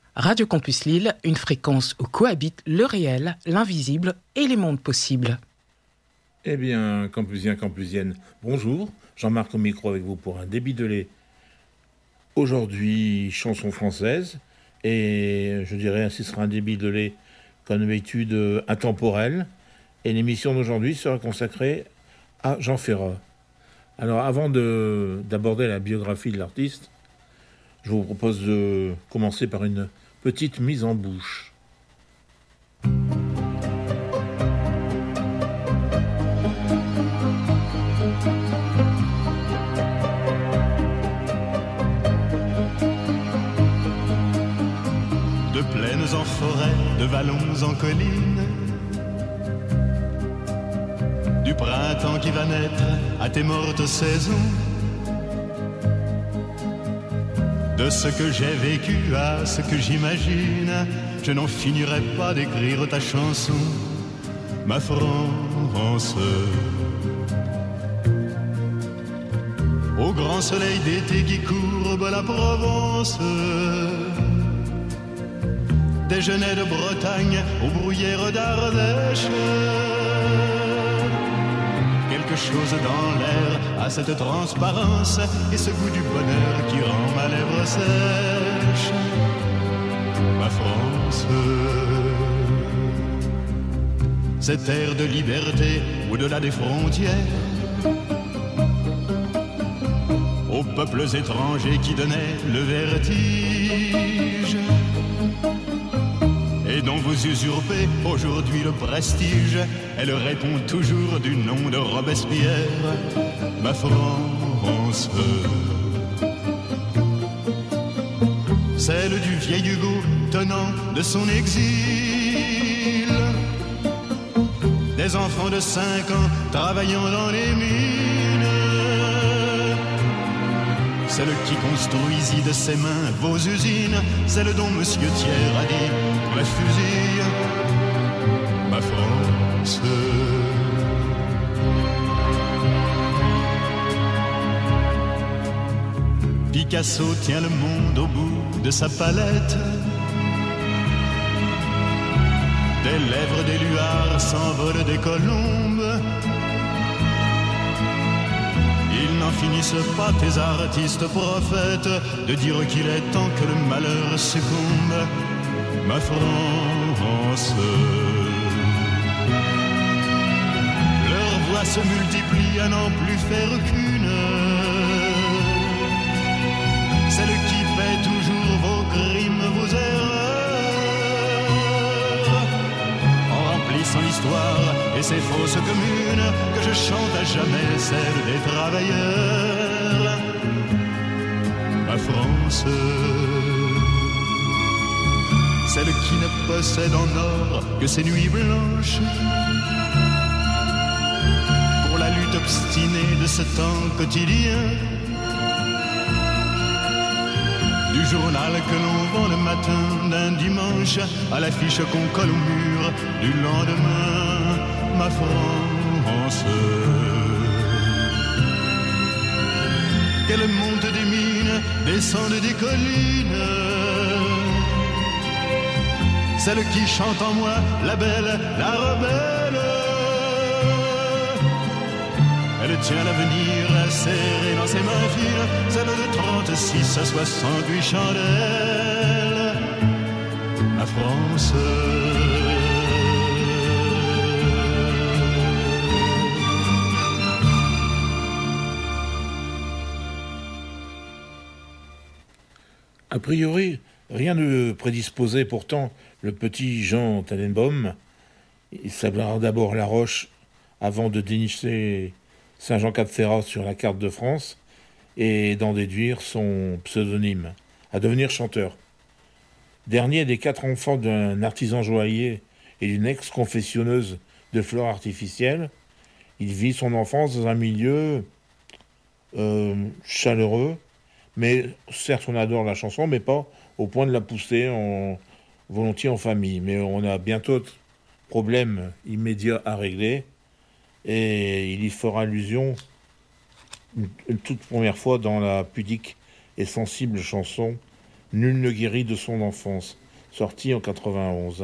Radio Campus Lille, une fréquence où cohabitent le réel, l'invisible et les mondes possibles. Eh bien, Campusiens, Campusiennes, bonjour. Jean-Marc au micro avec vous pour un débit de lait. Aujourd'hui, chanson française. Et je dirais, ce sera un débit de lait comme d'habitude intemporel. Et l'émission d'aujourd'hui sera consacrée à Jean Ferrat. Alors, avant d'aborder la biographie de l'artiste, je vous propose de commencer par une petite mise en bouche. De plaines en forêt, de vallons en collines, du printemps qui va naître à tes mortes saisons, de ce que j'ai vécu à ce que j'imagine, je n'en finirai pas d'écrire ta chanson, ma France. Au grand soleil d'été qui courbe la Provence, des genêts de Bretagne aux bruyères d'Ardèche, quelque chose dans l'air a cette transparence et ce goût du bonheur qui rend ma lèvre sèche, ma France. Cet air de liberté au-delà des frontières, aux peuples étrangers qui donnaient le vertige, et dont vous usurpez aujourd'hui le prestige, elle répond toujours du nom de Robespierre, ma France. Celle du vieil Hugo tenant de son exil, des enfants de 5 ans travaillant dans les mines, celle qui construisit de ses mains vos usines, celle dont Monsieur Thiers a dit pour la fusille, ma France. Picasso tient le monde au bout de sa palette, des lèvres des luards s'envolent des colombes. Ils n'en finissent pas, tes artistes prophètes, de dire qu'il est temps que le malheur succombe, ma France. Leurs voix se multiplient à n'en plus faire qu'une, celle qui paie toujours vos crimes, vos erreurs, en remplissant l'histoire et ses fausses communes, que je chante à jamais celle des travailleurs, ma France. Celle qui ne possède en or que ses nuits blanches, pour la lutte obstinée de ce temps quotidien, du journal que l'on vend le matin d'un dimanche à l'affiche qu'on colle au mur du lendemain, ma France. Qu'elle monte des mines, descende des collines, celle qui chante en moi, la belle, la rebelle. Elle tient l'avenir serré dans ses mains fines, celle de 36 à 68 chandelles, la France. A priori, rien ne prédisposait pourtant le petit Jean Tannenbaum. Il s'appellera d'abord La Roche avant de dénicher Saint-Jean-Cap-Ferrat sur la carte de France et d'en déduire son pseudonyme, à devenir chanteur. Dernier des 4 enfants d'un artisan joaillier et d'une ex-confessionneuse de fleurs artificielles, il vit son enfance dans un milieu chaleureux, mais certes on adore la chanson, mais pas au point de la pousser volontiers en famille. Mais on a bientôt problème immédiat à régler, et il y fera allusion une toute première fois dans la pudique et sensible chanson Nul ne guérit de son enfance, sorti en 91.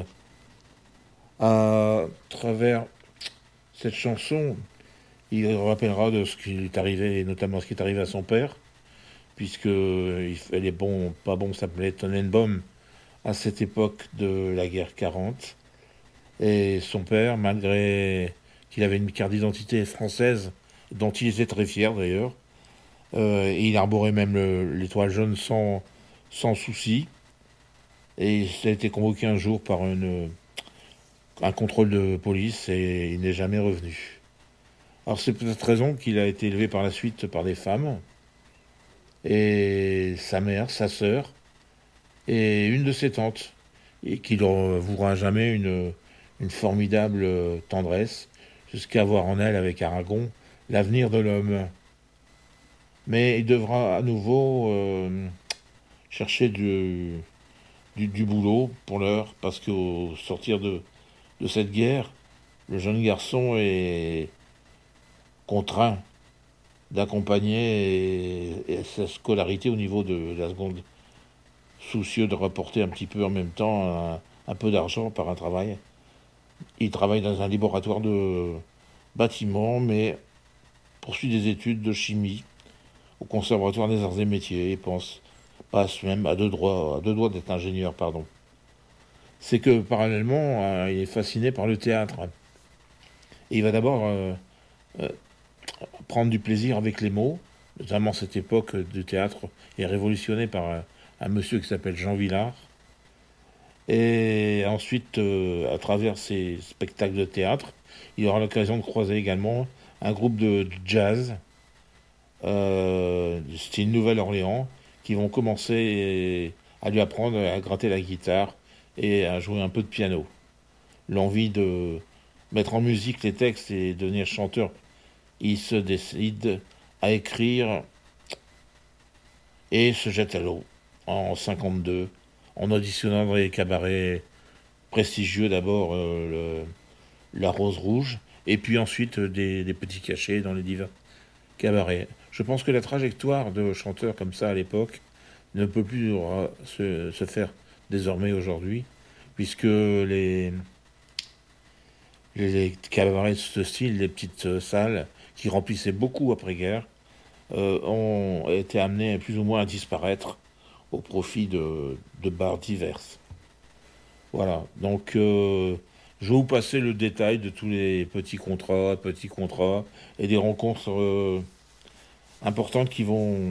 À travers cette chanson, il rappellera de ce qui est arrivé, notamment ce qui est arrivé à son père, puisque elle est pas bon, s'appelait Tannenbaum à cette époque de la guerre 40. Et son père, malgré qu'il avait une carte d'identité française, dont il était très fier d'ailleurs, et il arborait même l'étoile jaune sans souci. Et il a été convoqué un jour par un contrôle de police et il n'est jamais revenu. Alors c'est peut-être raison qu'il a été élevé par la suite par des femmes, et sa mère, sa sœur, et une de ses tantes, et qui leur vouera jamais une formidable tendresse, jusqu'à voir en elle, avec Aragon, l'avenir de l'homme. Mais il devra à nouveau chercher du boulot pour l'heure, parce qu'au sortir de cette guerre, le jeune garçon est contraint d'accompagner et sa scolarité au niveau de la seconde, soucieux de rapporter un petit peu en même temps un peu d'argent par un travail. Il travaille dans un laboratoire de bâtiment, mais poursuit des études de chimie au Conservatoire des Arts et Métiers et passe même à deux doigts d'être ingénieur, pardon. C'est que parallèlement, il est fasciné par le théâtre. Et il va d'abord prendre du plaisir avec les mots, notamment cette époque du théâtre est révolutionnée par un monsieur qui s'appelle Jean Vilar. Et ensuite, à travers ces spectacles de théâtre, il aura l'occasion de croiser également un groupe de jazz du style Nouvelle-Orléans qui vont commencer à lui apprendre à gratter la guitare et à jouer un peu de piano. L'envie de mettre en musique les textes et devenir chanteur, il se décide à écrire et se jette à l'eau en 52, en auditionnant dans les cabarets prestigieux, d'abord la Rose Rouge, et puis ensuite des petits cachets dans les divers cabarets. Je pense que la trajectoire de chanteurs comme ça à l'époque ne peut plus se faire désormais aujourd'hui, puisque les cabarets de ce style, les petites salles qui remplissaient beaucoup après-guerre, ont été amenés plus ou moins à disparaître au profit de bars diverses. Voilà, donc je vais vous passer le détail de tous les petits contrats et des rencontres importantes qu'il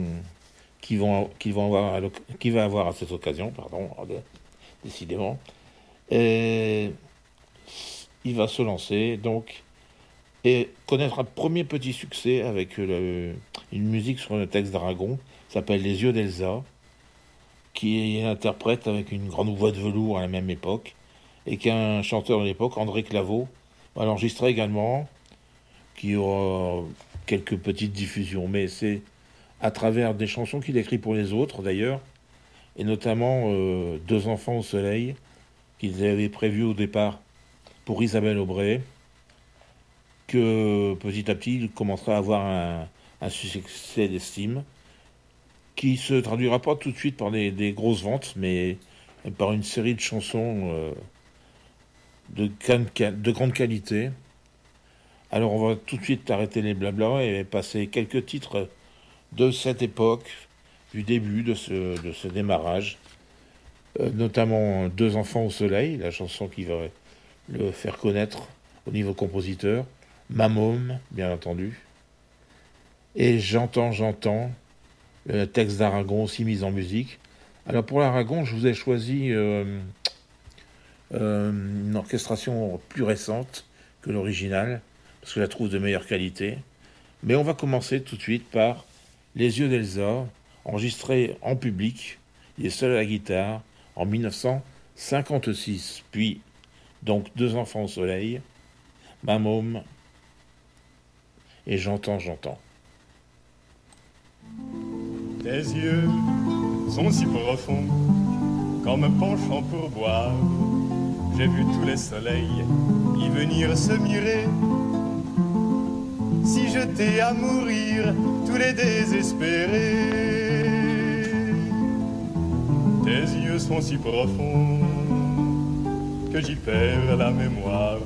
va avoir à cette occasion, décidément. Et il va se lancer donc et connaître un premier petit succès avec une musique sur le texte d'Aragon, s'appelle Les yeux d'Elsa, qui interprète avec une grande voix de velours à la même époque, et qu'un chanteur de l'époque, André Claveau, va l'enregistrer également, qui aura quelques petites diffusions, mais c'est à travers des chansons qu'il écrit pour les autres d'ailleurs, et notamment Deux enfants au soleil, qu'ils avaient prévu au départ pour Isabelle Aubray, que petit à petit il commencera à avoir un succès d'estime, qui se traduira pas tout de suite par des grosses ventes, mais par une série de chansons de grande qualité. Alors on va tout de suite arrêter les blablas et passer quelques titres de cette époque, du début de ce démarrage, notamment Deux enfants au soleil, la chanson qui va le faire connaître au niveau compositeur, Ma môme, bien entendu, et J'entends, le texte d'Aragon aussi mis en musique. Alors pour l'Aragon, je vous ai choisi une orchestration plus récente que l'original, parce que je la trouve de meilleure qualité. Mais on va commencer tout de suite par Les yeux d'Elsa, enregistré en public, il est seul à la guitare, en 1956. Puis, donc, Deux enfants au soleil, Ma môme, et J'entends. Tes yeux sont si profonds qu'en me penchant pour boire, j'ai vu tous les soleils y venir se mirer. Si jetés à mourir, tous les désespérés. Tes yeux sont si profonds que j'y perds la mémoire.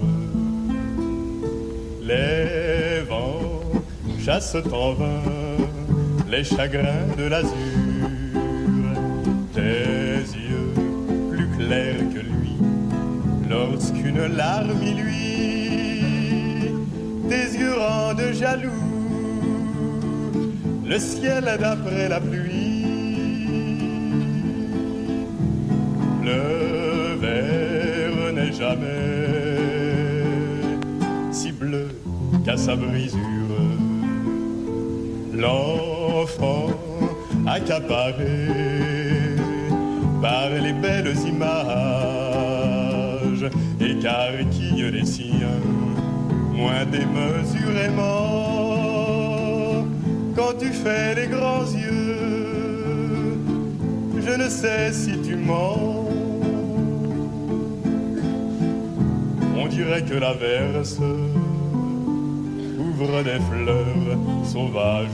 Les vents chassent en vain les chagrins de l'azur. Tes yeux plus clairs que lui lorsqu'une larme y luit. Tes yeux rendent jaloux le ciel d'après la pluie. Le verre n'est jamais si bleu qu'à sa brisure. L'enfant accaparé par les belles images écarquille les siens moins démesurément. Quand tu fais les grands yeux, je ne sais si tu mens. On dirait que l'averse ouvre des fleurs sauvages.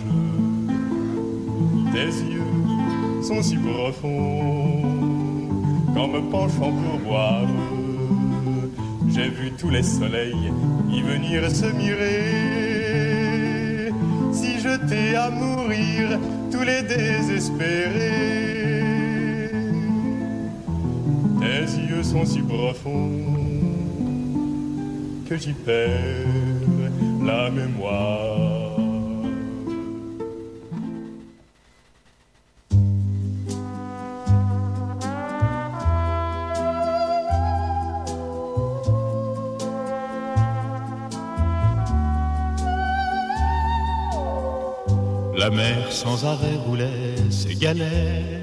Tes yeux sont si profonds qu'en me penchant pour boire, j'ai vu tous les soleils y venir se mirer. Si jetés à mourir, tous les désespérés. Tes yeux sont si profonds que j'y perds la mémoire. La mer sans arrêt roulait ses galets,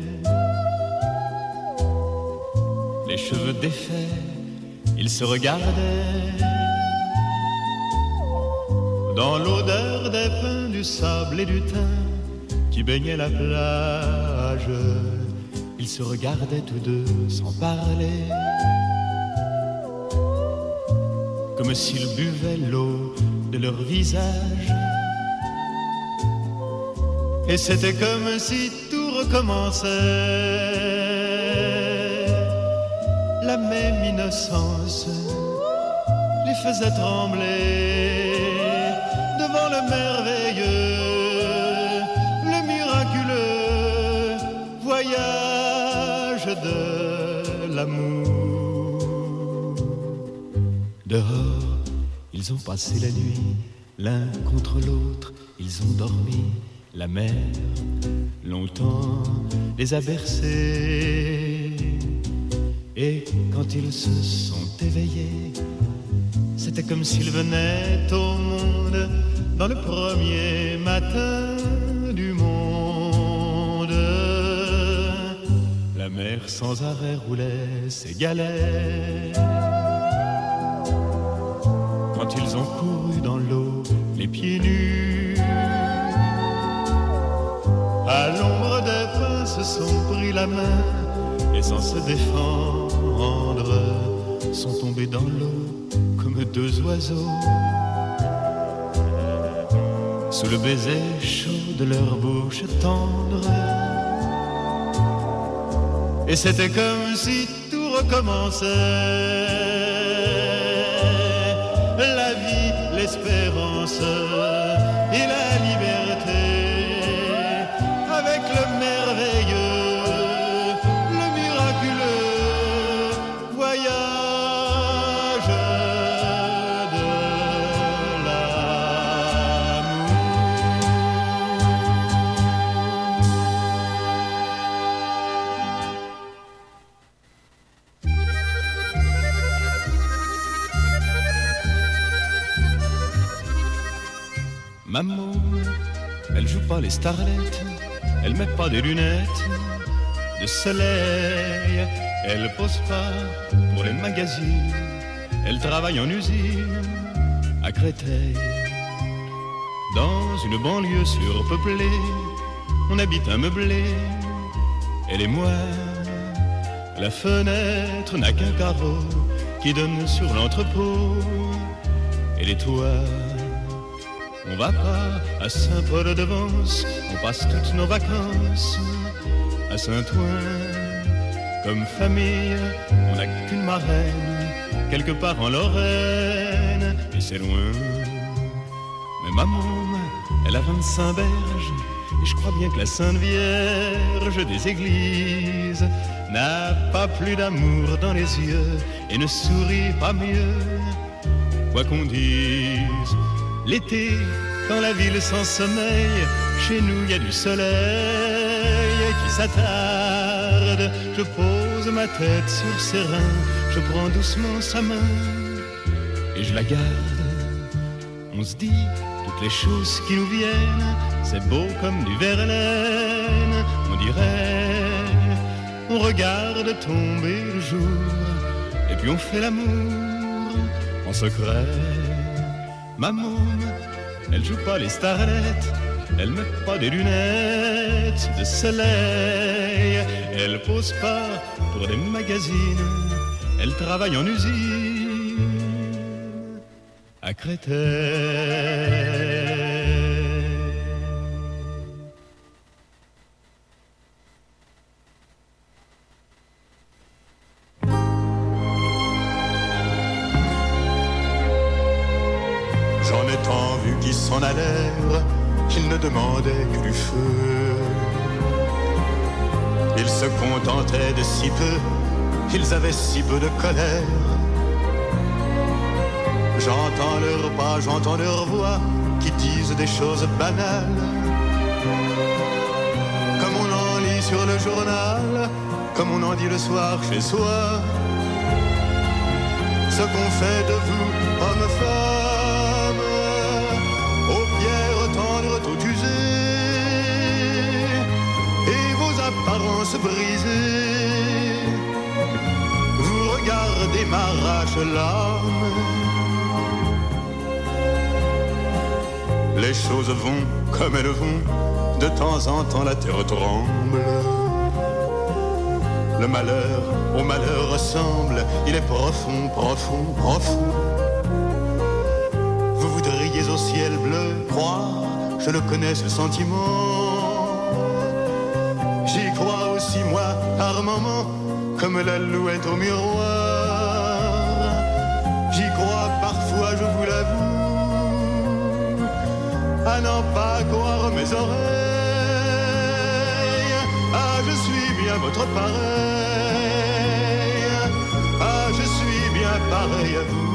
les cheveux défaits, ils se regardaient. Dans l'odeur des pins, du sable et du thym qui baignait la plage, ils se regardaient tous deux sans parler, comme s'ils buvaient l'eau de leur visage. Et c'était comme si tout recommençait, la même innocence les faisait trembler devant le merveilleux, le miraculeux voyage de l'amour. Dehors, ils ont passé la nuit, l'un contre l'autre, ils ont dormi. La mer, longtemps, les a bercés. Et quand ils se sont éveillés, c'était comme s'ils venaient au monde dans le premier matin du monde. La mer sans arrêt roulait ses galets. Quand ils ont couru dans l'eau, les pieds nus, à l'ombre des pins se sont pris la main et sans se défendre sont tombés dans l'eau comme deux oiseaux sous le baiser chaud de leur bouche tendre. Et c'était comme si tout recommençait, la vie, l'espérance et la liberté. Avec le merveilleux, le miraculeux voyage de l'amour. Maman, elle joue pas les starlettes, elle met pas des lunettes de soleil, elle pose pas pour les magazines, elle travaille en usine à Créteil. Dans une banlieue surpeuplée, on habite un meublé, elle et moi. La fenêtre n'a qu'un carreau qui donne sur l'entrepôt, et les toits. On va pas à Saint-Paul-de-Vence, on passe toutes nos vacances à Saint-Ouen. Comme famille, on n'a qu'une marraine, quelque part en Lorraine, et c'est loin. Mais ma môme, elle a 25 berges, et je crois bien que la Sainte Vierge des églises n'a pas plus d'amour dans les yeux et ne sourit pas mieux. Quoi qu'on dise, l'été, quand la ville s'en sommeille, chez nous y a du soleil qui s'attarde. Je pose ma tête sur ses reins, je prends doucement sa main et je la garde. On se dit toutes les choses qui nous viennent, c'est beau comme du Verlaine. On dirait, on regarde tomber le jour et puis on fait l'amour en secret. Ma môme, elle joue pas les starlettes, elle met pas des lunettes de soleil, elle pose pas pour des magazines, elle travaille en usine à Créteil. J'en ai tant vu qui s'en allèrent, qu'ils ne demandaient que du feu. Ils se contentaient de si peu, ils avaient si peu de colère. J'entends leurs pas, j'entends leurs voix, qui disent des choses banales. Comme on en lit sur le journal, comme on en dit le soir chez soi. Ce qu'on fait de vous, hommes, femmes, aux pierres tendres tout usées, et vos apparences brisées. Vous regardez, m'arrache l'âme. Les choses vont comme elles vont, de temps en temps la terre tremble. Le malheur au malheur ressemble, il est profond, profond, profond. Vous voudriez au ciel bleu croire, je le connais ce sentiment. J'y crois aussi moi par moments, comme l'alouette au miroir. J'y crois parfois, je vous l'avoue, à n'en pas croire mes oreilles. Ah, je suis bien votre pareil. Ah, je suis bien pareil à vous.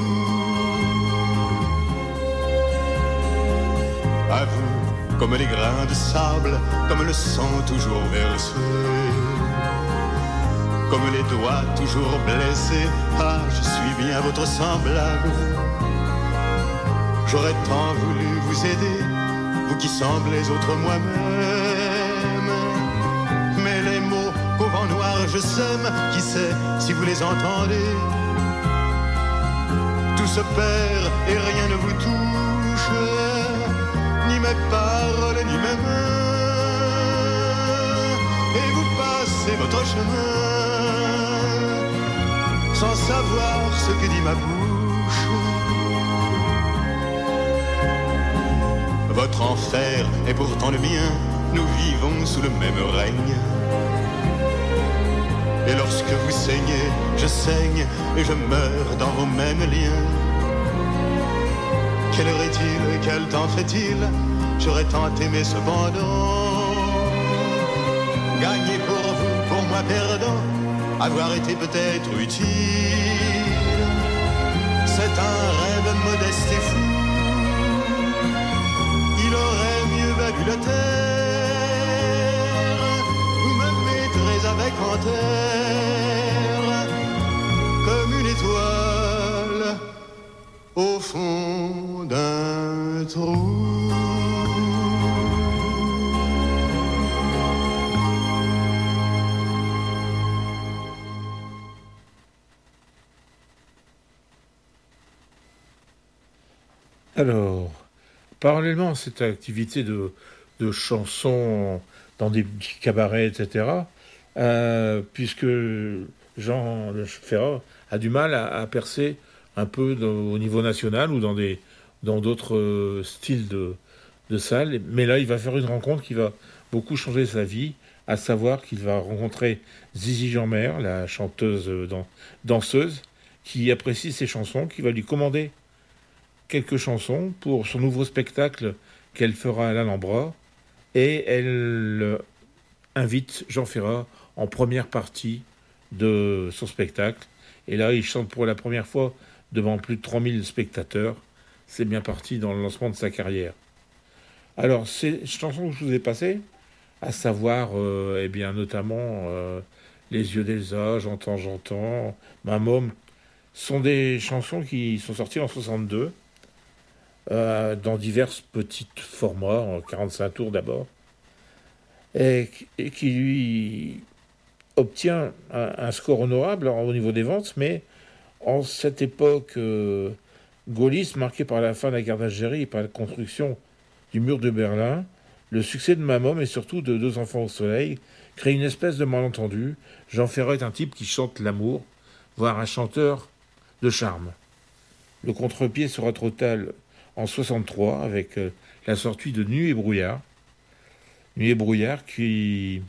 À vous, comme les grains de sable, comme le sang toujours versé, comme les doigts toujours blessés. Ah, je suis bien votre semblable. J'aurais tant voulu vous aider, vous qui semblez autre moi-même. Mais les mots qu'au vent noir je sème, qui sait si vous les entendez. Tout se perd et rien ne vous touche, ni mes paroles ni mes mains. Et vous passez votre chemin, sans savoir ce que dit ma bouche. Votre enfer est pourtant le mien, nous vivons sous le même règne. Et lorsque vous saignez, je saigne et je meurs dans vos mêmes liens. Quelle heure est-il, quel temps fait-il? J'aurais tant aimé cependant gagner pour vous, pour moi perdant, avoir été peut-être utile. C'est un rêve modeste et fou, il aurait mieux valu la terre. Vous me mettrez avec en terre, comme une étoile au fond d'un trou. Alors, parallèlement à cette activité de chansons dans des petits cabarets, etc., puisque Jean Le Ferrat a du mal à percer un peu au niveau national ou dans d'autres styles de salles. Mais là, il va faire une rencontre qui va beaucoup changer sa vie à savoir qu'il va rencontrer Zizi Jeanmaire, la chanteuse danseuse, qui apprécie ses chansons, qui va lui commander quelques chansons pour son nouveau spectacle qu'elle fera à l'Alhambra, et elle invite Jean Ferrat en première partie de son spectacle. Et là, il chante pour la première fois devant plus de 3000 spectateurs. C'est bien parti dans le lancement de sa carrière. Alors, ces chansons que je vous ai passées, à savoir, eh bien, notamment Les yeux d'Elsa, J'entends, Ma môme, sont des chansons qui sont sorties en 62, dans divers petits formats, en 45 tours d'abord, et qui lui obtient un score honorable au niveau des ventes, mais en cette époque gaulliste, marquée par la fin de la guerre d'Algérie et par la construction du mur de Berlin, le succès de Ma môme et surtout de Deux enfants au soleil crée une espèce de malentendu. Jean Ferrat est un type qui chante l'amour, voire un chanteur de charme. Le contre-pied sera total en 63 avec la sortie de Nuit et brouillard. Nuit et brouillard qui...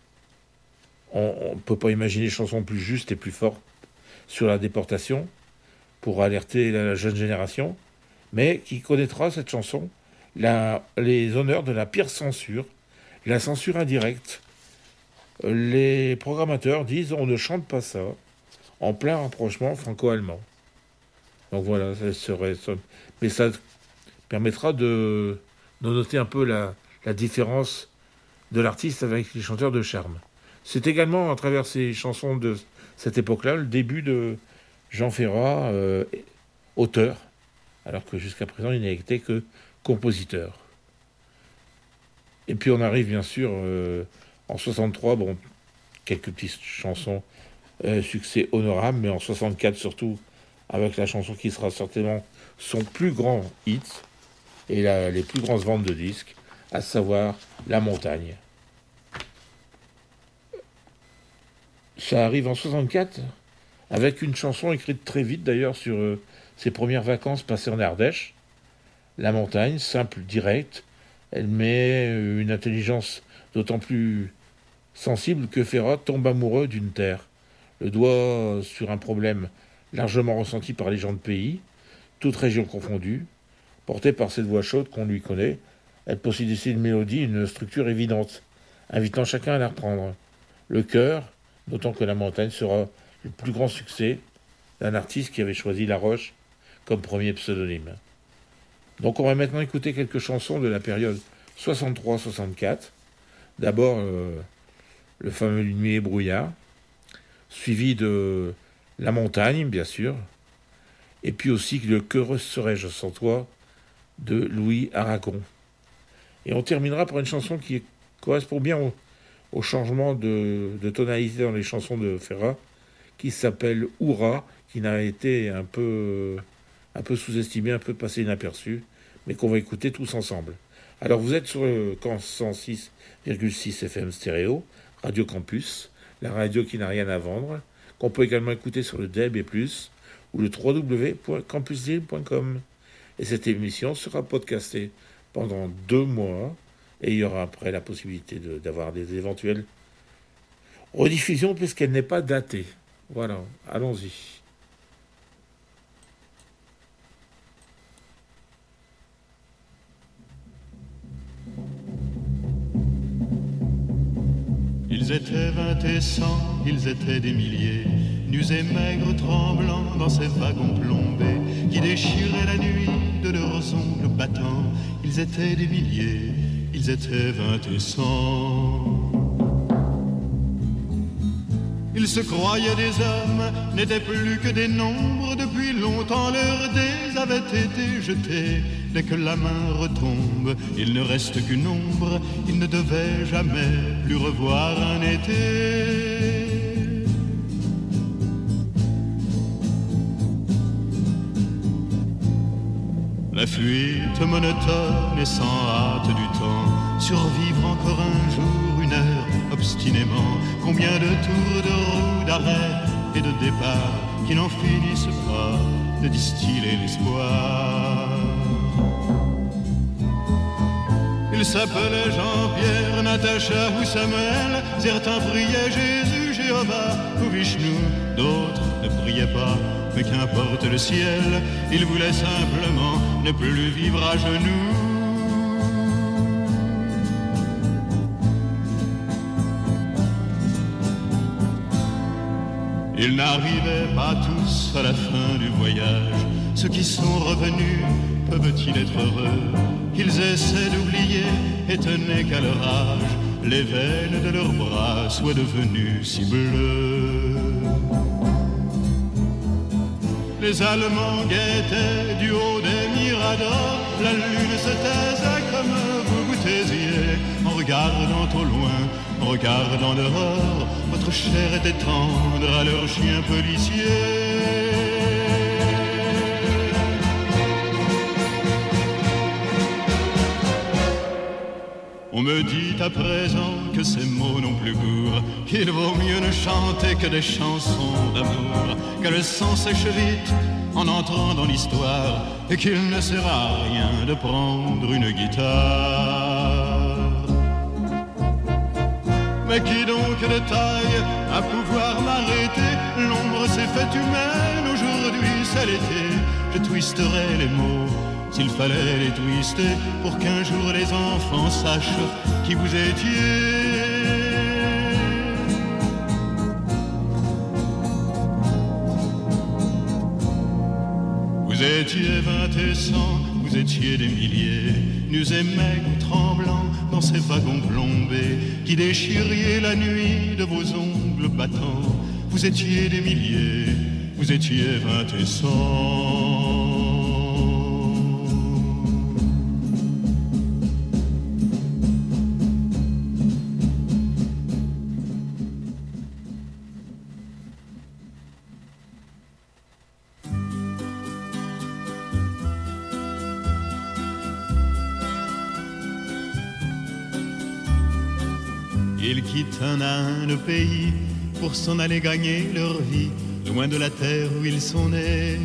On ne peut pas imaginer une chanson plus juste et plus forte sur la déportation pour alerter la jeune génération, mais qui connaîtra cette chanson les honneurs de la pire censure, la censure indirecte. Les programmateurs disent on ne chante pas ça en plein rapprochement franco-allemand. Donc voilà, ça serait ça. Mais ça permettra de noter un peu la différence de l'artiste avec les chanteurs de charme. C'est également à travers ces chansons de cette époque-là le début de Jean Ferrat, auteur, alors que jusqu'à présent il n'a été que compositeur. Et puis on arrive bien sûr en 63, bon, quelques petites chansons, succès honorable, mais en 64 surtout, avec la chanson qui sera certainement son plus grand hit, et les plus grandes ventes de disques, à savoir La Montagne. Ça arrive en 64, avec une chanson écrite très vite d'ailleurs sur ses premières vacances passées en Ardèche. La Montagne, simple, directe, elle met une intelligence d'autant plus sensible que Ferrat tombe amoureux d'une terre. Le doigt sur un problème largement ressenti par les gens de pays, toutes régions confondues, portée par cette voix chaude qu'on lui connaît. Elle possède ici une mélodie, une structure évidente, invitant chacun à la reprendre. Le chœur, d'autant que La Montagne sera le plus grand succès d'un artiste qui avait choisi La Roche comme premier pseudonyme. Donc on va maintenant écouter quelques chansons de la période 63-64. D'abord le fameux Nuit et brouillard, suivi de La Montagne, bien sûr, et puis aussi le Qu'heureuse serais-je sans toi de Louis Aragon. Et on terminera par une chanson qui correspond bien au changement de tonalité dans les chansons de Ferrat, qui s'appelle Hourra, qui n'a été un peu sous-estimé, un peu passé inaperçu, mais qu'on va écouter tous ensemble. Alors vous êtes sur le 106,6 FM stéréo, Radio Campus, la radio qui n'a rien à vendre, qu'on peut également écouter sur le DAB+, ou le www.campuslille.com. Et cette émission sera podcastée pendant 2 mois, et il y aura après la possibilité d'avoir des éventuelles rediffusions, puisqu'elle n'est pas datée. Voilà, allons-y. Ils étaient 20 et 100, ils étaient des milliers, nus et maigres, tremblants dans ces wagons plombés, qui déchiraient la nuit de leurs ongles battants. Ils étaient des milliers, ils étaient 20 et 100. Ils se croyaient des hommes, n'étaient plus que des nombres. Depuis longtemps leurs dés avaient été jetés. Dès que la main retombe, il ne reste qu'une ombre. Ils ne devaient jamais plus revoir un été. La fuite monotone et sans hâte du temps, survivre encore un jour, une heure, obstinément. Combien de tours de roue, d'arrêt et de départ qui n'en finissent pas de distiller l'espoir. Ils s'appelaient Jean-Pierre, Natacha ou Samuel. Certains priaient Jésus, Jéhovah ou Vishnu. D'autres ne priaient pas, mais qu'importe le ciel. Ils voulaient simplement ne plus vivre à genoux. Ils n'arrivaient pas tous à la fin du voyage. Ceux qui sont revenus, peuvent-ils être heureux? Ils essaient d'oublier, étonnés qu'à leur âge, les veines de leurs bras soient devenues si bleues. Les Allemands guettaient du haut des miradors. La lune se taisait comme vous vous taisiez. En regardant au loin, en regardant dehors, votre chair était tendre à leurs chiens policiers. On me dit à présent que ces mots n'ont plus cours, qu'il vaut mieux ne chanter que des chansons d'amour, que le sang sèche vite en entrant dans l'histoire, et qu'il ne sert à rien de prendre une guitare. Mais qui donc de taille à pouvoir m'arrêter? L'ombre s'est faite humaine, aujourd'hui c'est l'été. Je twisterai les mots s'il fallait les twister, pour qu'un jour les enfants sachent qui vous étiez. Vous étiez 20 et 100, vous étiez des milliers, nus et maigres, tremblants dans ces wagons plombés, qui déchiriez la nuit de vos ongles battants. Vous étiez des milliers, vous étiez 20 et 100. Ils quittent un à un le pays pour s'en aller gagner leur vie, loin de la terre où ils sont nés.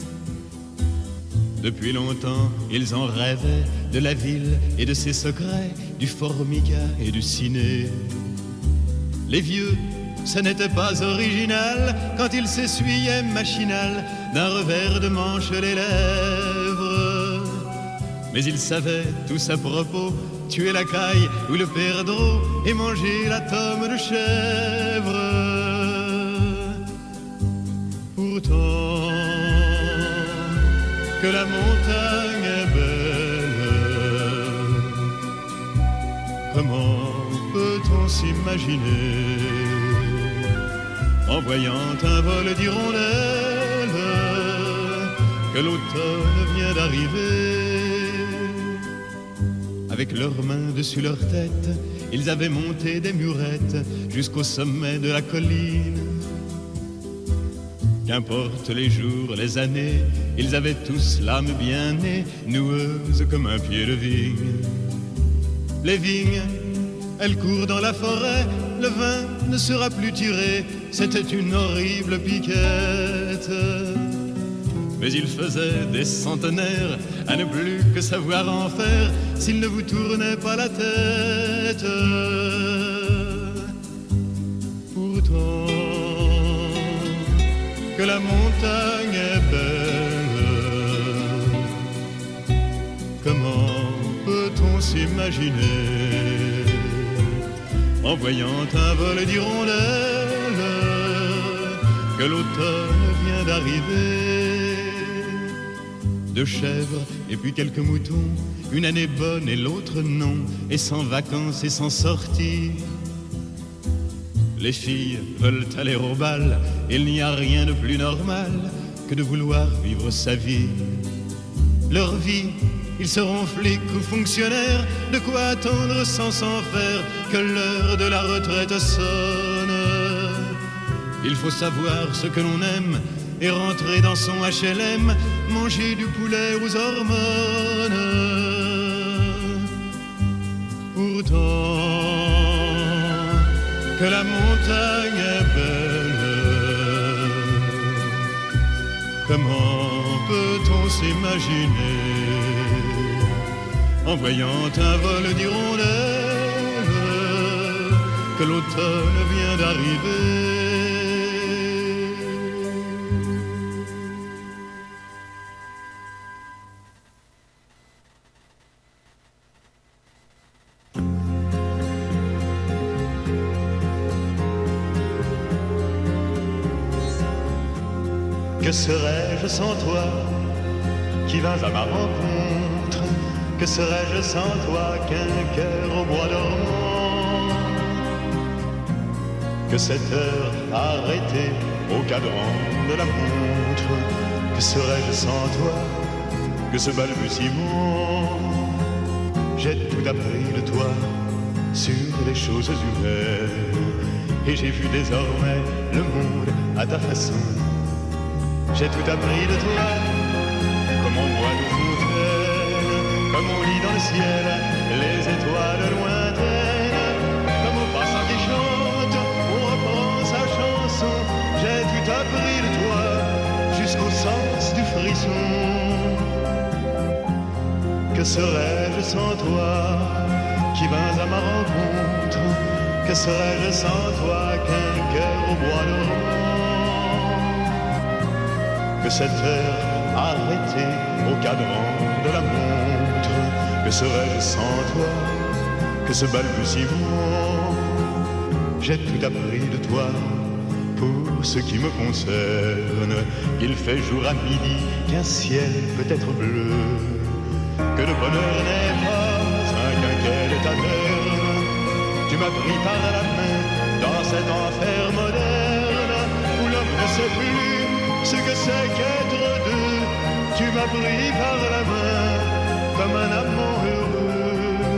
Depuis longtemps, ils en rêvaient de la ville et de ses secrets, du formica et du ciné. Les vieux, ça n'était pas original quand ils s'essuyaient machinal d'un revers de manche les lèvres. Mais ils savaient tous à propos tuer la caille ou le perdreau et manger la tome de chèvre. Pourtant, que la montagne est belle, comment peut-on s'imaginer en voyant un vol d'hirondelles que l'automne vient d'arriver? Avec leurs mains dessus leur tête, ils avaient monté des murettes jusqu'au sommet de la colline. Qu'importe les jours, les années, ils avaient tous l'âme bien née, noueuse comme un pied de vigne. Les vignes, elles courent dans la forêt, le vin ne sera plus tiré, c'était une horrible piquette. Mais il faisait des centenaires à ne plus que savoir en faire s'il ne vous tournait pas la tête. Pourtant, que la montagne est belle, comment peut-on s'imaginer en voyant un vol d'hirondelles que l'automne vient d'arriver? De chèvres et puis quelques moutons, une année bonne et l'autre non, et sans vacances et sans sortie. Les filles veulent aller au bal, il n'y a rien de plus normal que de vouloir vivre sa vie. Leur vie, ils seront flics ou fonctionnaires, de quoi attendre sans s'en faire que l'heure de la retraite sonne. Il faut savoir ce que l'on aime et rentrer dans son HLM, manger du poulet aux hormones. Pourtant, que la montagne est belle, comment peut-on s'imaginer en voyant un vol d'hirondelles, que l'automne vient d'arriver. Que serais-je sans toi qui vins à ma rencontre? Que serais-je sans toi qu'un cœur au bois dormant? Que cette heure arrêtée au cadran de la montre? Que serais-je sans toi que ce balbutiement? J'ai tout appris de toi sur les choses humaines, et j'ai vu désormais le monde à ta façon. J'ai tout appris de toi, comme on boit de fontaine, comme on lit dans le ciel les étoiles lointaines, comme au passant qui chante, on reprend sa chanson. J'ai tout appris de toi, jusqu'au sens du frisson. Que serais-je sans toi, qui vins à ma rencontre? Que serais-je sans toi qu'un cœur au bois dormant? Que cette heure arrêtée au cadran de la montre? Que serais-je sans toi que ce balbutiement? J'ai tout appris de toi pour ce qui me concerne. Il fait jour à midi qu'un ciel peut être bleu, que le bonheur n'est pas un quinquet de ta terre. Tu m'as pris par la main dans cet enfer moderne où l'homme ne sait plus ce que c'est qu'être deux. Tu m'as pris par la main comme un amant heureux.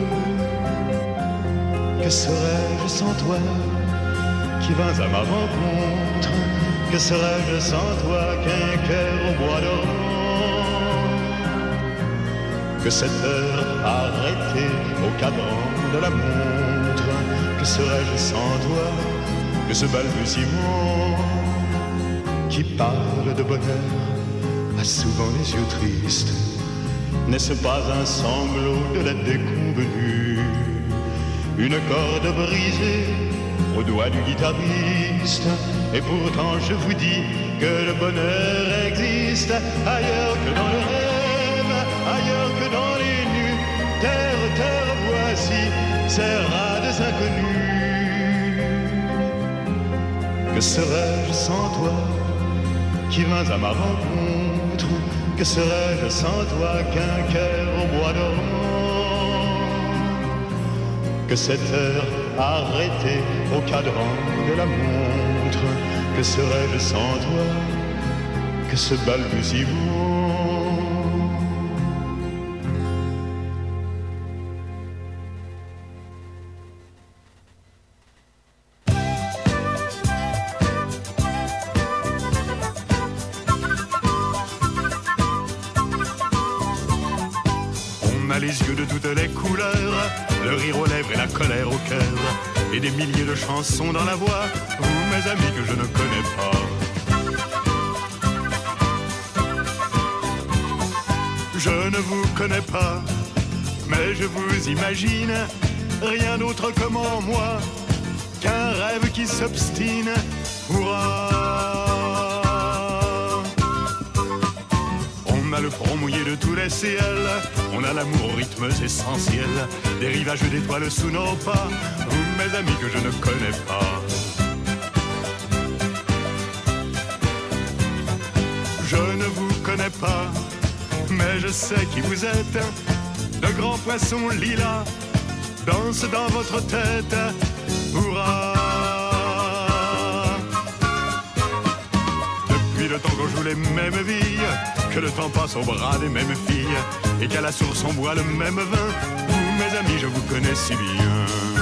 Que serais-je sans toi qui vins à ma rencontre? Que serais-je sans toi qu'un cœur au bois dormant? Que cette heure arrêtée au cadran de la montre? Que serais-je sans toi que ce balbutiement qui parle de bonheur a souvent les yeux tristes? N'est-ce pas un sanglot de la déconvenue, une corde brisée au doigt du guitariste? Et pourtant je vous dis que le bonheur existe ailleurs que dans le rêve, ailleurs que dans les nues. Terre, terre, voici ces rades inconnus. Que serais-je sans toi qui vins à ma rencontre? Que serais-je sans toi qu'un cœur au bois dormant? Que cette heure arrêtée au cadran de la montre? Que serais-je sans toi que ce balbutiement? Les yeux de toutes les couleurs, le rire aux lèvres et la colère au cœur, et des milliers de chansons dans la voix, vous mes amis que je ne connais pas. Je ne vous connais pas, mais je vous imagine, rien d'autre comme en moi, qu'un rêve qui s'obstine. Hurrah! On a le front mouillé de tous les ciels, on a l'amour aux rythmes essentiels, des rivages d'étoiles sous nos pas, vous mes amis que je ne connais pas. Je ne vous connais pas, mais je sais qui vous êtes, de grands poissons lilas dansent dans votre tête. Hurrah! Depuis le temps qu'on joue les mêmes villes, que le temps passe au bras des mêmes filles, et qu'à la source on boit le même vin, vous mes amis je vous connais si bien.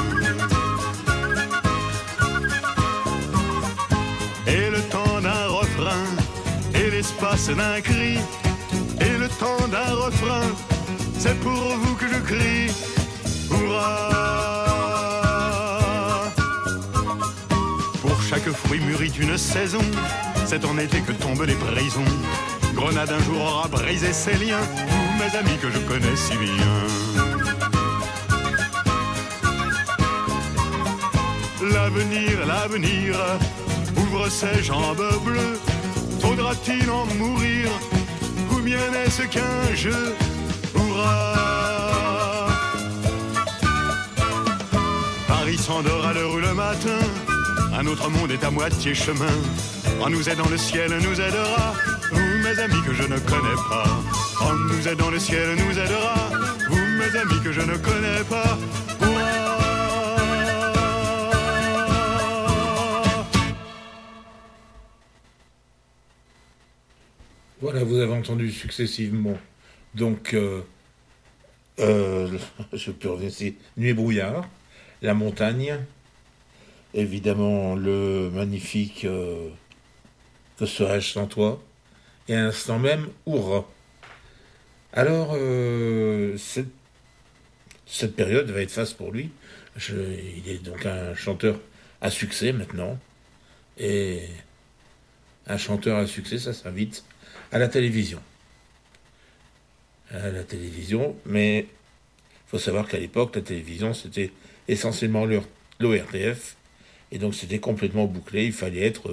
Et le temps d'un refrain, et l'espace d'un cri, et le temps d'un refrain, c'est pour vous que je crie. Hurrah! Pour chaque fruit mûrit une saison, c'est en été que tombent les prisons. Grenade un jour aura brisé ses liens, vous mes amis que je connais si bien. l'avenir ouvre ses jambes bleues. Faudra-t-il en mourir, ou bien est-ce qu'un jeu pourra? Paris s'endort à l'heure où le matin, un autre monde est à moitié chemin. En nous aidant le ciel nous aidera, vous mes amis que je ne connais pas. En nous aidant le ciel nous aidera, vous mes amis que je ne connais pas. Voilà, vous avez entendu successivement, donc, je peux revenir, Nuit et brouillard, La montagne, évidemment le magnifique Que serais-je sans toi, et à l'instant même, Hurrah. Alors, cette période va être faste pour lui. Il est donc un chanteur à succès maintenant, et un chanteur à succès, ça s'invite à la télévision. Mais il faut savoir qu'à l'époque, la télévision, c'était essentiellement l'ORTF, et donc c'était complètement bouclé. Il fallait être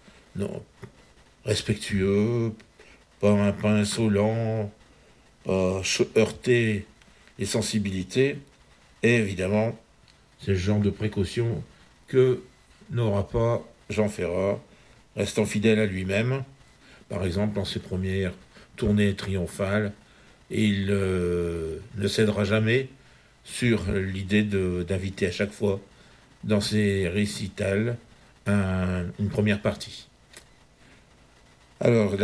respectueux, pas insolent, pas heurter les sensibilités, et évidemment, c'est le genre de précaution que n'aura pas Jean Ferrat, restant fidèle à lui-même. Par exemple, dans ses premières tournées triomphales, il ne cédera jamais sur l'idée d'inviter à chaque fois dans ses récitals une première partie. Alors,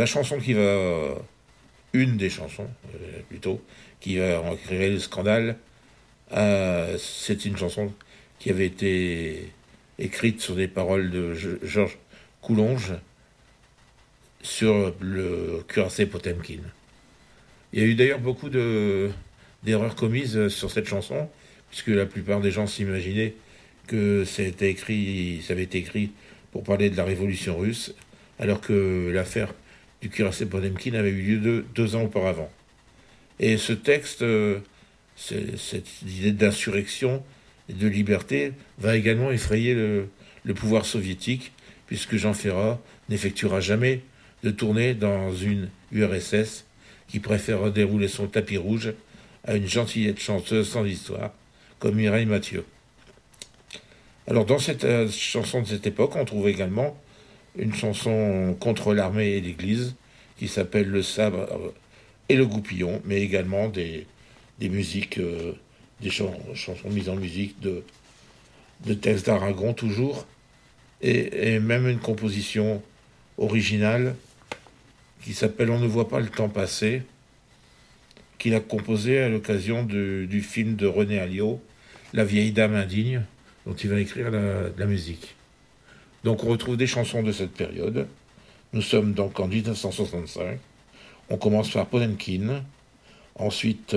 une des chansons, qui va en créer le scandale, c'est une chanson qui avait été écrite sur des paroles de Georges Coulonge, sur le cuirassé Potemkin. Il y a eu d'ailleurs beaucoup d'erreurs commises sur cette chanson, puisque la plupart des gens s'imaginaient que ça avait été écrit pour parler de la révolution russe, alors que l'affaire du cuirassé Potemkin avait eu lieu 2 ans auparavant. Et ce texte, cette idée d'insurrection et de liberté, va également effrayer le pouvoir soviétique, puisque Jean Ferrat n'effectuera jamais de tourner dans une URSS qui préfère dérouler son tapis rouge à une gentillette chanteuse sans histoire, comme Mireille Mathieu. Alors dans cette chanson de cette époque, on trouve également une chanson contre l'armée et l'Église, qui s'appelle Le sabre et le goupillon, mais également des musiques, des chansons mises en musique de textes d'Aragon toujours, et même une composition originale qui s'appelle On ne voit pas le temps passer, qu'il a composé à l'occasion du film de René Alliot, La vieille dame indigne, dont il va écrire la musique. Donc on retrouve des chansons de cette période. Nous sommes donc en 1965. On commence par Potemkin, ensuite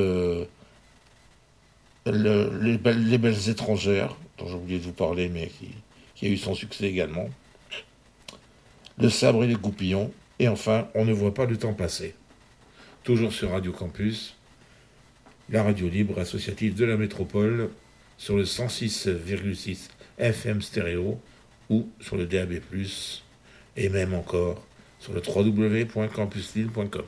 les belles étrangères, dont j'ai oublié de vous parler, mais qui a eu son succès également. Le sabre et les goupillons, et enfin, on ne voit pas le temps passer. Toujours sur Radio Campus, la radio libre associative de la métropole, sur le 106,6 FM stéréo, ou sur le DAB+, et même encore sur le www.campuslille.com.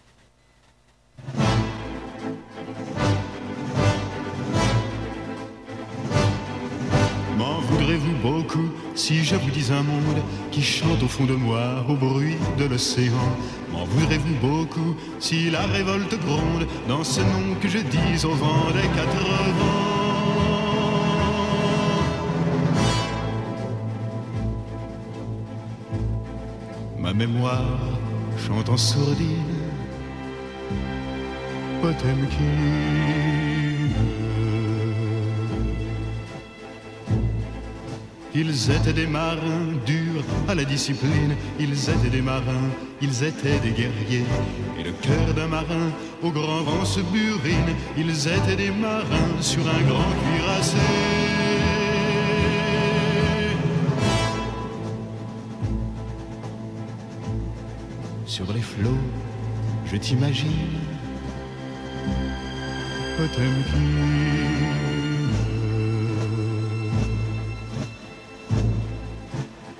M'en voudrez-vous beaucoup si je vous dis un monde qui chante au fond de moi au bruit de l'océan? M'en voudrez-vous beaucoup si la révolte gronde dans ce nom que je dis au vent des 4 vents? Ma mémoire chante en sourdine Potemkin. Ils étaient des marins durs à la discipline, ils étaient des marins, ils étaient des guerriers. Et le cœur d'un marin au grand vent se burine, ils étaient des marins sur un grand cuirassé. Sur les flots, je t'imagine, Potemkin.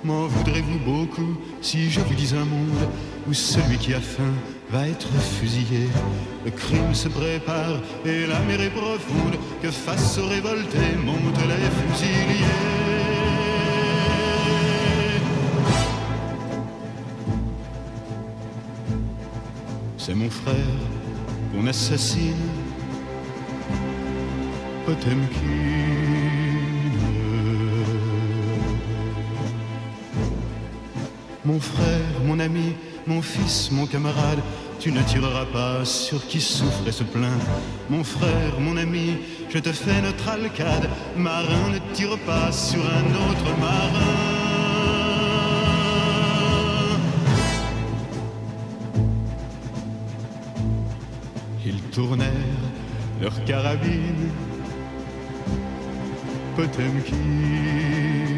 m'en voudrez-vous beaucoup si je vous dis un monde où celui qui a faim va être fusillé? Le crime se prépare et la mer est profonde, que face aux révoltés montent les fusiliers. C'est mon frère qu'on assassine, Potemkin. Mon frère, mon ami, mon fils, mon camarade, tu ne tireras pas sur qui souffre et se plaint. Mon frère, mon ami, je te fais notre alcade. Marin, ne tire pas sur un autre marin. Ils tournèrent leurs carabines, Potemkin.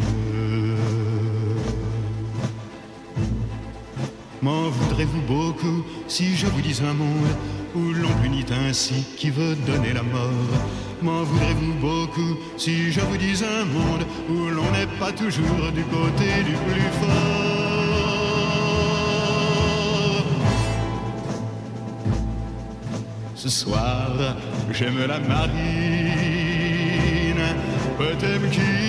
M'en voudrez-vous beaucoup si je vous dis un monde où l'on punit ainsi qui veut donner la mort? M'en voudrez-vous beaucoup si je vous dis un monde où l'on n'est pas toujours du côté du plus fort? Ce soir, j'aime la marine, Potemkin.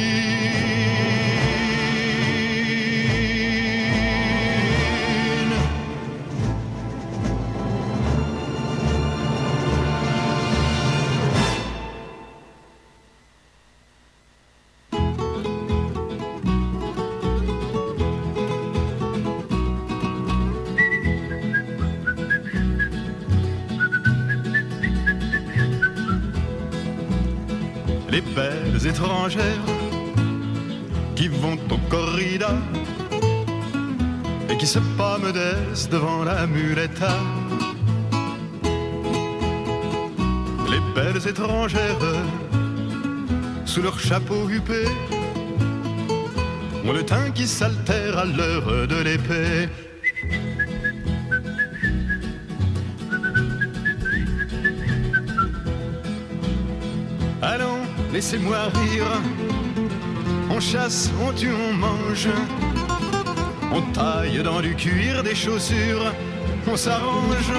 Les belles étrangères qui vont au corrida et qui se pâment devant la muleta. Les belles étrangères sous leur chapeau huppé ont le teint qui s'altère à l'heure de l'épée. Allons, laissez-moi rire. On chasse, on tue, on mange. On taille dans du cuir des chaussures. On s'arrange.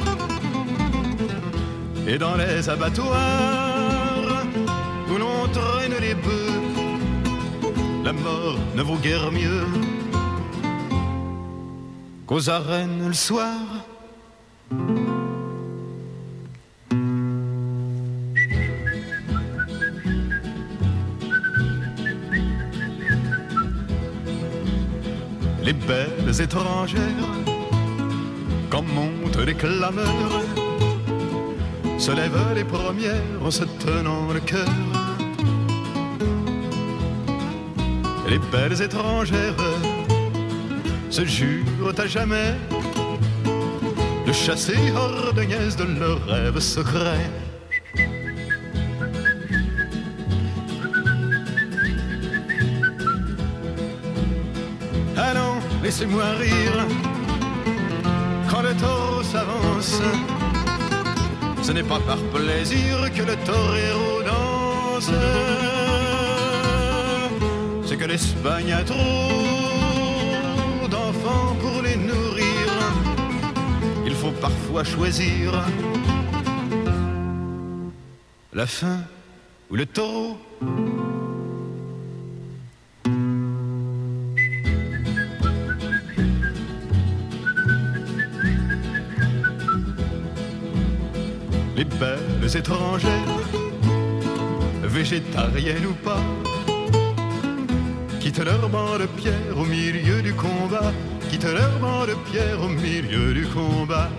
Et dans les abattoirs où l'on traîne les bœufs, la mort ne vaut guère mieux qu'aux arènes le soir. Les belles étrangères, quand montent les clameurs, se lèvent les premières en se tenant le cœur. Les belles étrangères se jurent à jamais de chasser hors de niaise de leurs rêves secrets. Allons, laissez-moi rire. Quand le taureau s'avance, ce n'est pas par plaisir que le torero danse. C'est que l'Espagne a trop d'enfants pour les nourrir. Il faut parfois choisir la faim ou le taureau. Les belles étrangères, végétariennes ou pas, quittent leur banc de pierre au milieu du combat, quittent leur banc de pierre au milieu du combat.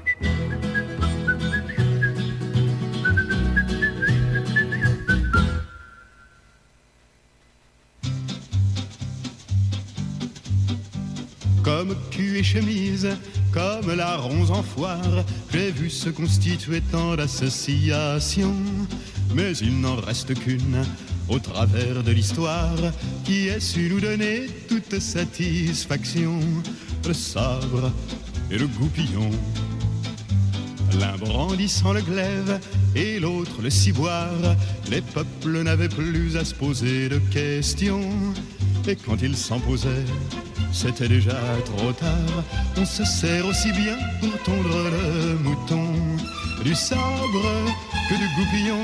Comme cul et chemise, comme la ronze en foire, j'ai vu se constituer tant d'associations. Mais il n'en reste qu'une, au travers de l'histoire, qui ait su nous donner toute satisfaction. Le sabre et le goupillon, l'un brandissant le glaive et l'autre le ciboire. Les peuples n'avaient plus à se poser de questions. Et quand il s'en posait, c'était déjà trop tard. On se sert aussi bien pour tondre le mouton du sabre que du goupillon.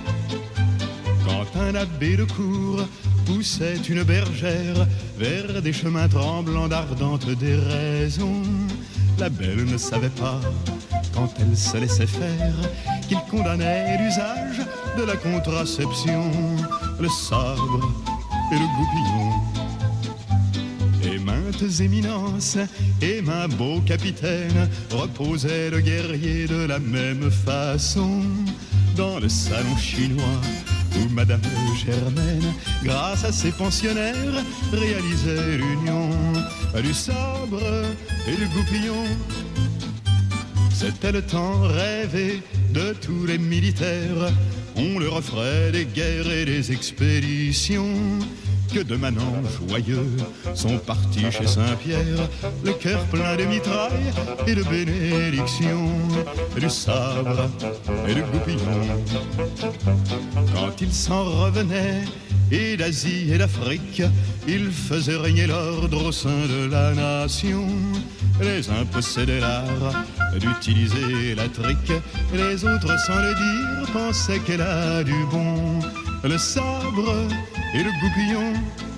Quand un abbé de cour poussait une bergère vers des chemins tremblants d'ardentes déraisons, la belle ne savait pas, quand elle se laissait faire, qu'il condamnait l'usage de la contraception, le sabre et le goupillon. Et maintes éminences et maint beau capitaine reposait le guerrier de la même façon dans le salon chinois où Madame Germaine, grâce à ses pensionnaires, réalisait l'union du sabre et du goupillon. C'était le temps rêvé de tous les militaires. On leur offrait des guerres et des expéditions. Que de manants joyeux sont partis chez Saint-Pierre, le cœur plein de mitrailles et de bénédictions, du sabre et du goupillon. Quand ils s'en revenaient, et d'Asie et d'Afrique, ils faisaient régner l'ordre au sein de la nation. Les uns possédaient l'art d'utiliser la trique, les autres, sans le dire, pensaient qu'elle a du bon. Le sabre et le goupillon.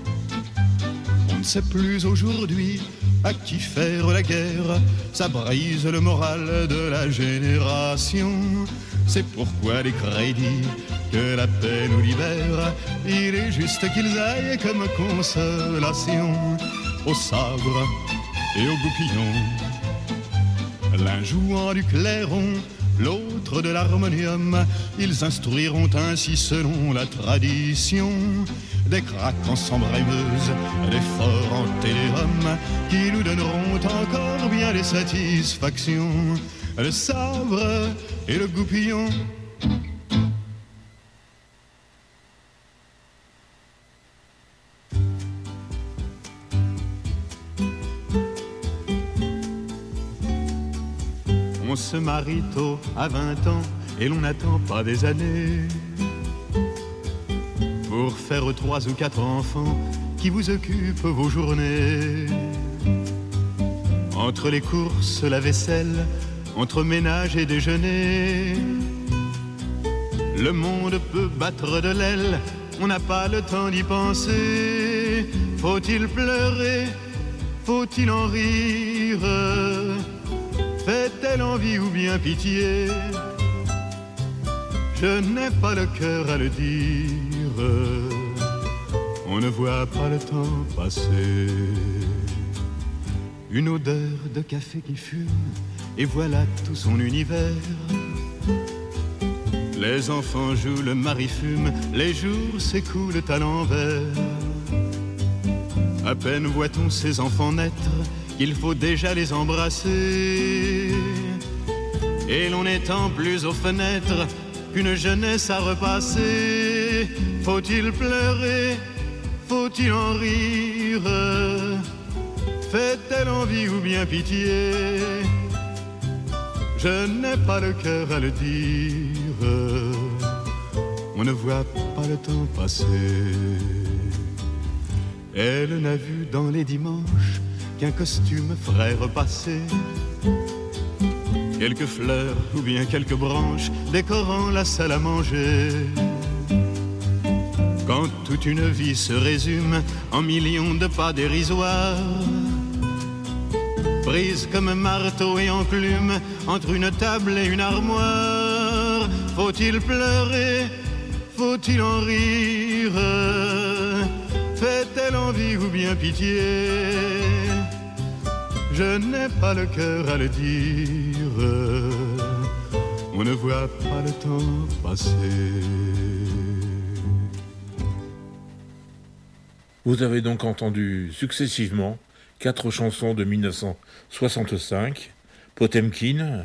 On ne sait plus aujourd'hui à qui faire la guerre, ça brise le moral de la génération. C'est pourquoi les crédits que la paix nous libère, il est juste qu'ils aillent comme consolation au sabre et au goupillon. L'un jouant du clairon, l'autre de l'harmonium, ils instruiront ainsi selon la tradition des craquants sans brémeuse, des forts en téléhomme, qui nous donneront encore bien des satisfactions. Le sabre et le goupillon. On se marie tôt à 20 ans et l'on n'attend pas des années pour faire 3 ou 4 enfants qui vous occupent vos journées. Entre les courses, la vaisselle, entre ménage et déjeuner, le monde peut battre de l'aile, on n'a pas le temps d'y penser. Faut-il pleurer? Faut-il en rire? Fait-elle envie ou bien pitié? Je n'ai pas le cœur à le dire. On ne voit pas le temps passer. Une odeur de café qui fume, et voilà tout son univers. Les enfants jouent, le mari fume, les jours s'écoulent à l'envers. À peine voit-on ces enfants naître, qu'il faut déjà les embrasser. Et l'on n'étend plus aux fenêtres qu'une jeunesse à repasser. Faut-il pleurer? Faut-il en rire? Fait-elle envie ou bien pitié? Je n'ai pas le cœur à le dire. On ne voit pas le temps passer. Elle n'a vu dans les dimanches qu'un costume ferait repasser quelques fleurs ou bien quelques branches décorant la salle à manger. Quand toute une vie se résume en millions de pas dérisoires, prise comme marteau et enclume entre une table et une armoire. Faut-il pleurer? Faut-il en rire? Fait-elle envie ou bien pitié? Je n'ai pas le cœur à le dire. On ne voit pas le temps passer. Vous avez donc entendu successivement 4 chansons de 1965, Potemkin,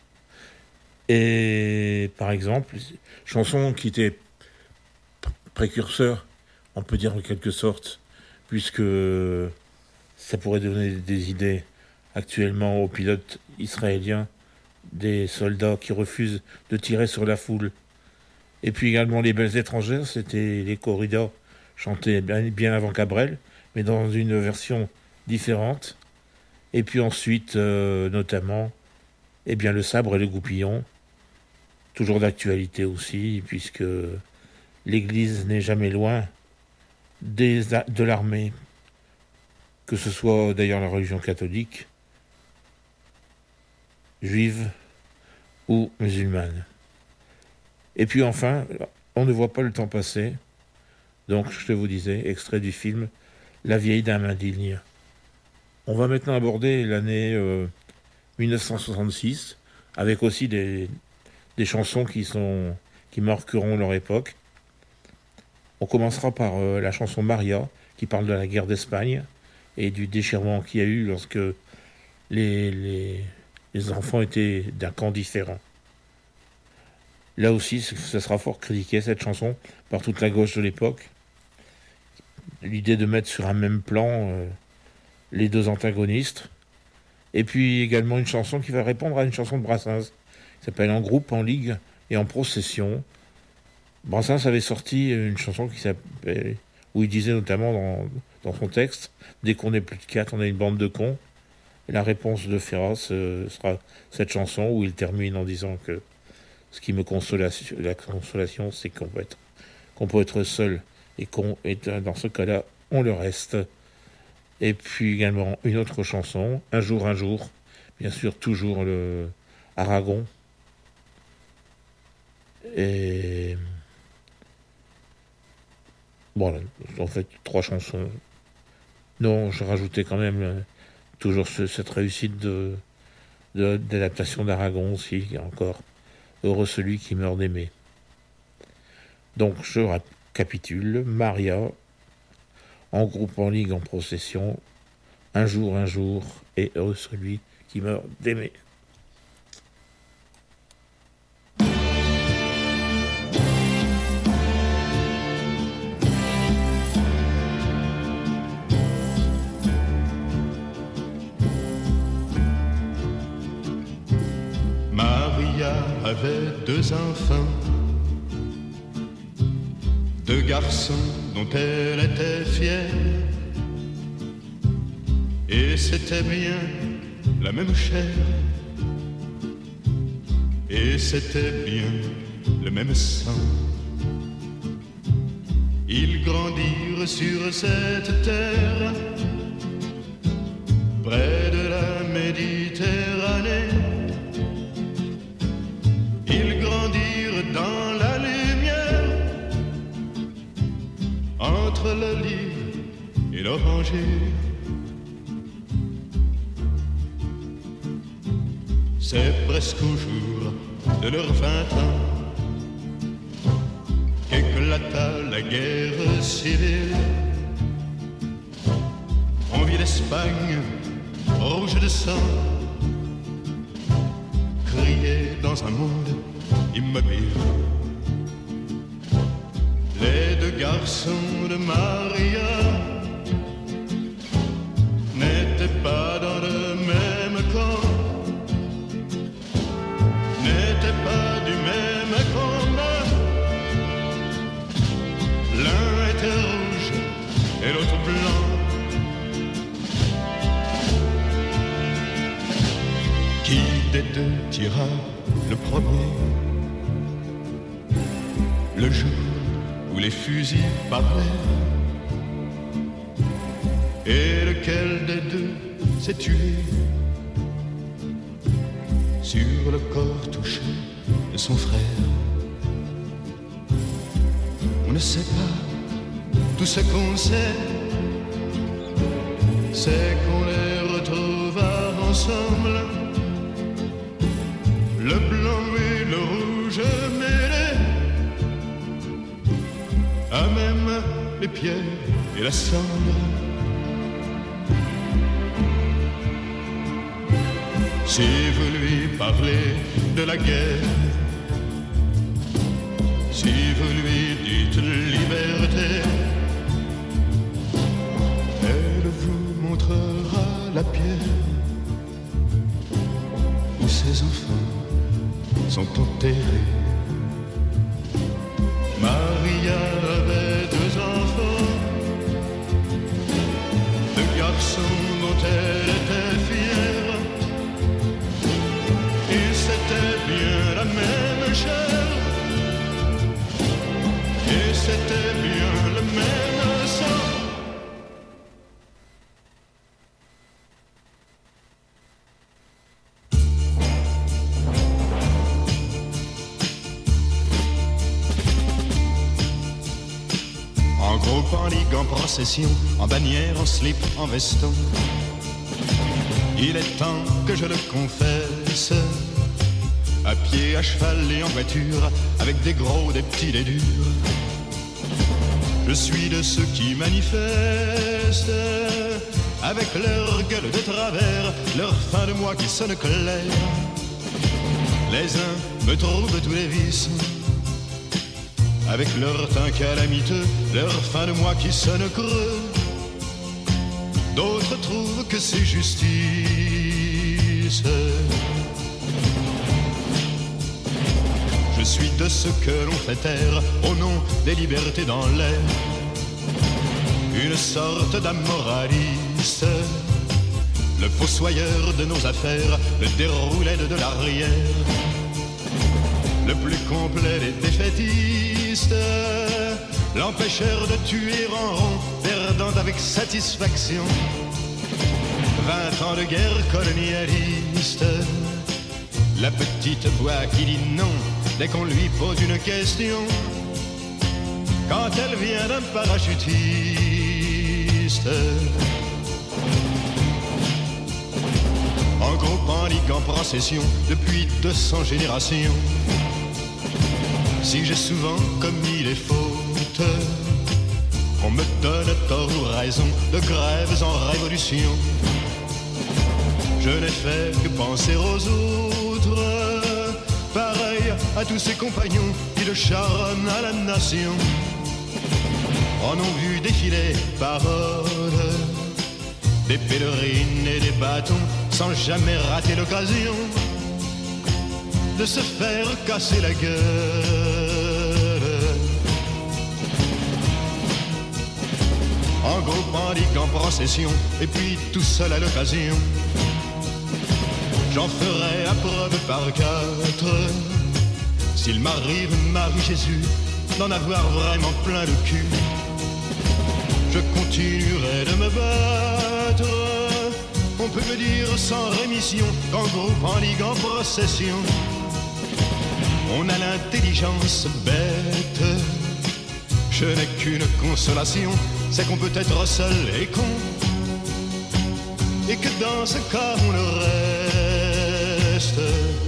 et par exemple, chanson qui était précurseur, on peut dire en quelque sorte, puisque ça pourrait donner des idées actuellement aux pilotes israéliens, des soldats qui refusent de tirer sur la foule. Et puis également Les Belles Étrangères, c'était les corridas chantés bien avant Cabrel, mais dans une version différente. Et puis ensuite, notamment, eh bien, le sabre et le goupillon, toujours d'actualité aussi, puisque l'Église n'est jamais loin de l'armée, que ce soit d'ailleurs la religion catholique, juive ou musulmane. Et puis enfin, on ne voit pas le temps passer, donc je te vous disais, extrait du film La vieille dame indigne. On va maintenant aborder l'année 1966, avec aussi des chansons qui marqueront leur époque. On commencera par la chanson Maria, qui parle de la guerre d'Espagne et du déchirement qu'il y a eu lorsque les enfants étaient d'un camp différent. Là aussi, ça sera fort critiqué, cette chanson, par toute la gauche de l'époque. L'idée de mettre sur un même plan les deux antagonistes. Et puis également une chanson qui va répondre à une chanson de Brassens, qui s'appelle En groupe, en ligue et en procession. Brassens avait sorti une chanson qui s'appelle, où il disait notamment dans son texte, dès qu'on est plus de 4, on est une bande de cons. Et la réponse de Ferrat sera cette chanson où il termine en disant que ce qui me console, la consolation, c'est qu'on peut être seul et dans ce cas-là, on le reste. Et puis également une autre chanson, Un jour, bien sûr toujours le Aragon. Et bon, en fait 3 chansons. Non, je rajoutais quand même toujours cette réussite d'adaptation d'Aragon aussi, encore. Heureux celui qui meurt d'aimer. Donc je récapitule. Maria, En groupe, en ligue, en procession, un jour, et heureux celui qui meurt d'aimer. Maria avait 2 enfants, 2 garçons dont elle était fière. Et c'était bien la même chair, et c'était bien le même sang. Ils grandirent sur cette terre, près de la Méditerranée. Ils grandirent dans la lumière, entre l'olive et l'oranger. C'est presque au jour de leurs 20 ans qu'éclata la guerre civile. On vit l'Espagne rouge de sang crier dans un monde immobile. Les 2 garçons de Maria n'étaient pas dans le même camp, n'étaient pas du même combat. L'un était rouge et l'autre blanc. Qui des 2 tira le premier? Le jour où les fusils parlaient. Et lequel des 2 s'est tué sur le corps touché de son frère? On ne sait pas. Tout ce qu'on sait, c'est qu'on les retrouva ensemble, le blanc et le rouge mêlés, à même les pierres et la cendre. Si vous lui parlez de la guerre, si vous lui dites liberté, elle vous montrera la pierre où ses enfants sont enterrés. Maria avait 2 enfants, en ligue, en procession, en bannière, en slip, en veston. Il est temps que je le confesse, à pied, à cheval et en voiture, avec des gros, des petits, des durs. Je suis de ceux qui manifestent, avec leur gueule de travers, leur fin de mois qui sonne clair. Les uns me trouvent tous les vices, avec leur teint calamiteux, leur fin de mois qui sonne creux. D'autres trouvent que c'est justice. Je suis de ceux que l'on fait taire au nom des libertés dans l'air. Une sorte d'amoraliste, le fossoyeur de nos affaires, le déroulède de l'arrière, le plus complet des défaitistes, l'empêcheur de tuer en rond, perdant avec satisfaction 20 ans de guerre colonialiste. La petite voix qui dit non dès qu'on lui pose une question, quand elle vient d'un parachutiste. En groupe, en ligue, en procession, depuis 200 générations. Si j'ai souvent commis des fautes, on me donne tort ou raison de grèves en révolution. Je n'ai fait que penser aux autres, pareil à tous ses compagnons qui le charonnent à la nation. En ont vu défiler paroles, des pèlerines et des bâtons, sans jamais rater l'occasion de se faire casser la gueule. En groupe, en ligue, en procession, et puis tout seul à l'occasion. J'en ferai la preuve par 4, s'il m'arrive, Marie-Jésus, d'en avoir vraiment plein le cul. Je continuerai de me battre, on peut me dire sans rémission, qu'en groupe, en ligue, en procession, on a l'intelligence bête. Je n'ai qu'une consolation, c'est qu'on peut être seul et con, et que dans ce cas on le reste.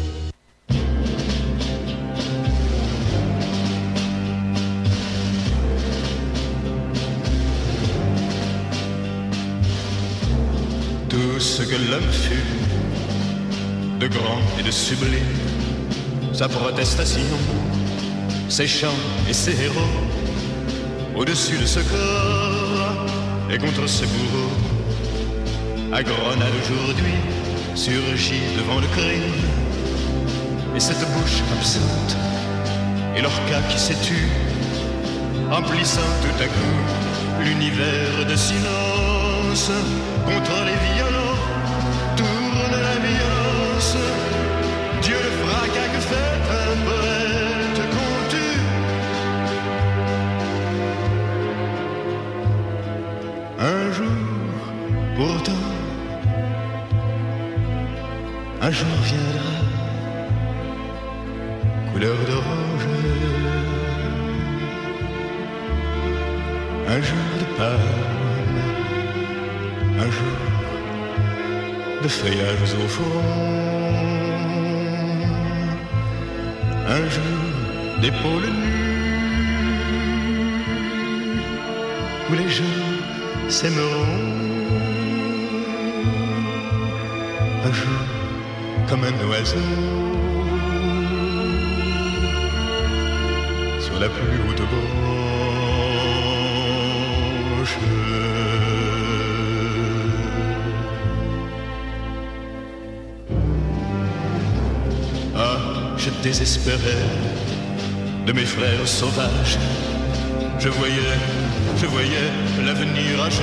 Tout ce que l'homme fut, de grand et de sublime, sa protestation, ses chants et ses héros, au-dessus de ce corps et contre ce bourreau. À Grenade aujourd'hui, surgit devant le crime, et cette bouche absente, et l'orca qui s'est tue, emplissant tout à coup l'univers de silence. Contre les violents, tourne la violence. Dieu le fracas que fait un poète qu'on tue. Un jour, pourtant, un jour viendra, couleur d'orange, un jour de palme, un jour de feuillages au front, un jour d'épaules nues, où les gens s'aimeront, un jour comme un oiseau, sur la plus haute branche. Je désespérais de mes frères sauvages. Je voyais l'avenir à genoux.